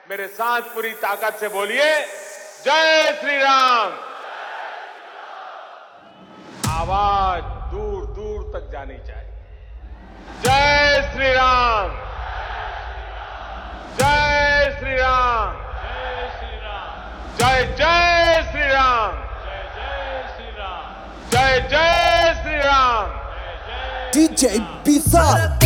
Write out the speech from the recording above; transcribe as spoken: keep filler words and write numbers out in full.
मेरे साथ पूरी ताकत से बोलिए जय श्री राम। आवाज दूर दूर तक जानी चाहिए। जय श्री राम, जय श्री राम, जय श्री राम, जय जय श्री राम, जय जय श्री राम, जय जय श्री राम। जय जय D J Bizarre.